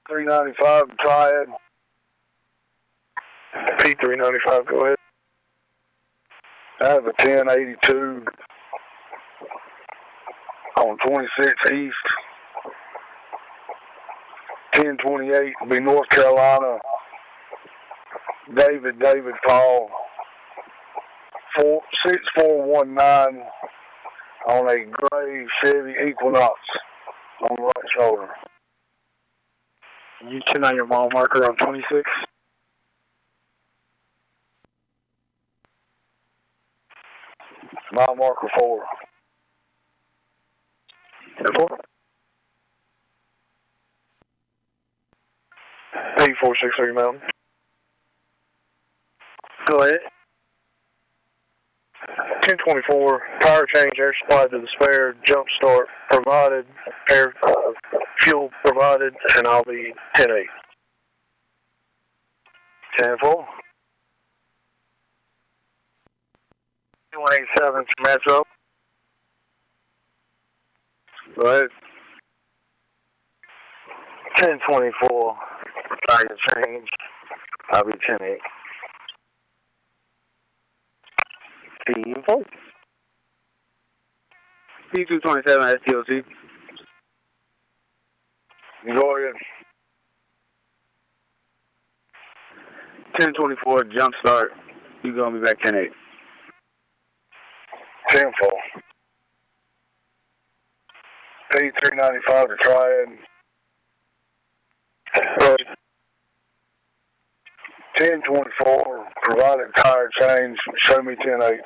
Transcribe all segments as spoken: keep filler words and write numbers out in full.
three ninety-five Triad. P three ninety-five, go ahead. I have a ten eighty-two on twenty-six East. ten twenty-eight will be North Carolina. David, David Paul. Four, six four one nine on a gray Chevy Equinox on the right shoulder. You ten on your mile marker on twenty-six. Mile marker four. Four. P four six three Mountain. Go ahead. ten twenty-four, power change, air supply to the spare, jump start provided, air uh, fuel provided, and I'll be ten eight. ten four. one eighty-seven Metro. Go ahead. ten twenty-four, tire change, I'll be ten eight. P four. P two twenty-seven S T O C. Go ahead. ten twenty-four jump start, you're going to be back ten eight. ten four. P three ninety-five to Triad. ten twenty-four, provided tire change, show me ten eight.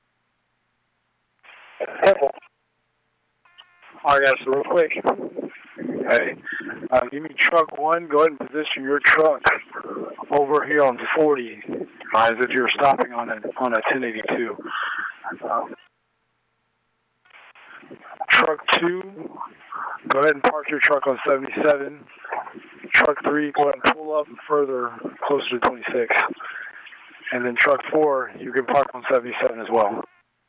Alright guys, so real quick. Hey, uh, give me truck one, go ahead and position your truck over here on forty, uh, as if you're stopping on a, on a ten eighty-two. Um, truck two, go ahead and park your truck on seventy-seven. Truck three, go ahead and pull up further, closer to twenty-six. And then truck four, you can park on seventy-seven as well.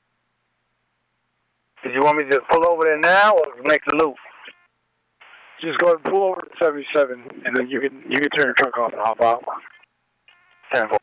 Did you want me to pull over there now or make the loop? Just go ahead and pull over to seventy-seven, and then you can you can turn your truck off and hop out. ten four.